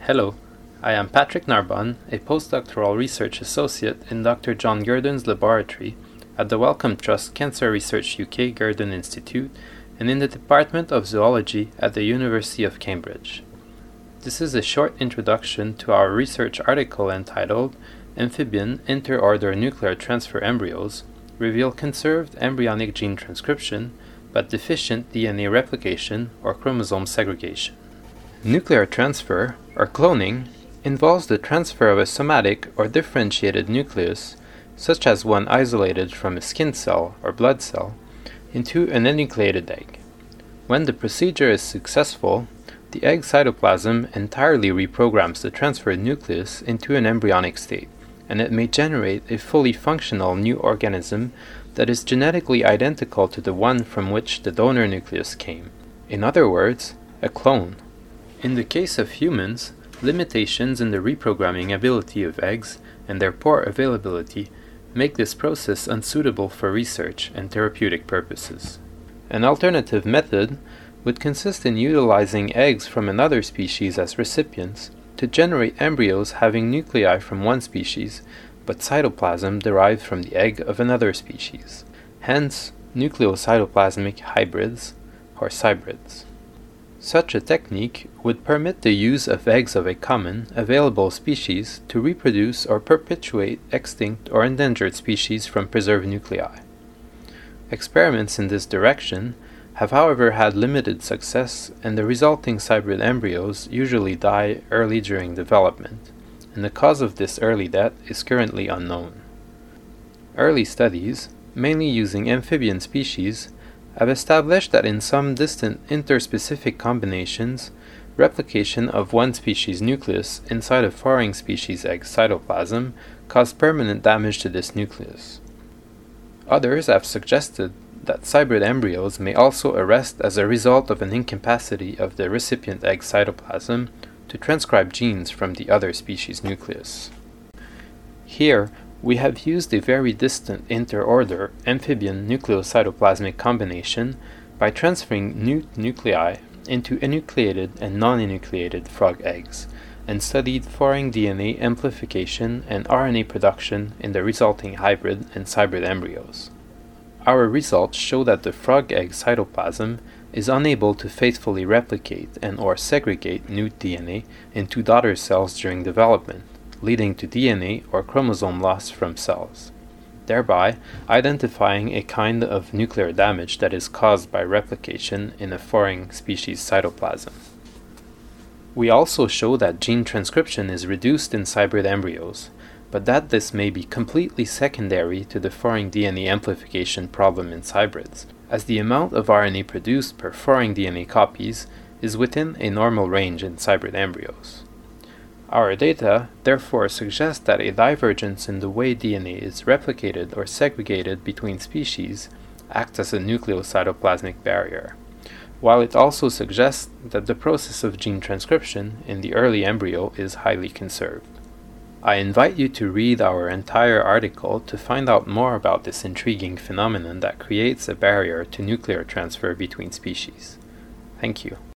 Hello, I am Patrick Narbonne, a postdoctoral research associate in Dr. John Gurdon's laboratory at the Wellcome Trust Cancer Research UK Gurdon Institute and in the Department of Zoology at the University of Cambridge. This is a short introduction to our research article entitled Amphibian Interorder Nuclear Transfer Embryos Reveal Conserved Embryonic Gene Transcription but Deficient DNA Replication or Chromosome Segregation. Nuclear transfer, or cloning, involves the transfer of a somatic or differentiated nucleus, such as one isolated from a skin cell or blood cell, into an enucleated egg. When the procedure is successful, the egg cytoplasm entirely reprograms the transferred nucleus into an embryonic state, and it may generate a fully functional new organism that is genetically identical to the one from which the donor nucleus came. In other words, a clone. In the case of humans, limitations in the reprogramming ability of eggs and their poor availability make this process unsuitable for research and therapeutic purposes. An alternative method would consist in utilizing eggs from another species as recipients to generate embryos having nuclei from one species, but cytoplasm derived from the egg of another species. Hence, nucleocytoplasmic hybrids, or cybrids. Such a technique would permit the use of eggs of a common, available species to reproduce or perpetuate extinct or endangered species from preserved nuclei. Experiments in this direction have however had limited success, and the resulting cybrid embryos usually die early during development, and the cause of this early death is currently unknown. Early studies, mainly using amphibian species, have established that in some distant interspecific combinations, replication of one species' nucleus inside a foreign species' egg cytoplasm caused permanent damage to this nucleus. Others have suggested that cybrid embryos may also arrest as a result of an incapacity of the recipient egg cytoplasm to transcribe genes from the other species' nucleus. Here, we have used a very distant interorder amphibian nucleocytoplasmic combination by transferring new nuclei into enucleated and non-enucleated frog eggs, and studied foreign DNA amplification and RNA production in the resulting hybrid and cybrid embryos. Our results show that the frog egg cytoplasm is unable to faithfully replicate and/or segregate new DNA into daughter cells during development, leading to DNA or chromosome loss from cells, thereby identifying a kind of nuclear damage that is caused by replication in a foreign species cytoplasm. We also show that gene transcription is reduced in cybrid embryos, but that this may be completely secondary to the foreign DNA amplification problem in cybrids, as the amount of RNA produced per foreign DNA copies is within a normal range in cybrid embryos. Our data therefore suggest that a divergence in the way DNA is replicated or segregated between species acts as a nucleocytoplasmic barrier, while it also suggests that the process of gene transcription in the early embryo is highly conserved. I invite you to read our entire article to find out more about this intriguing phenomenon that creates a barrier to nuclear transfer between species. Thank you.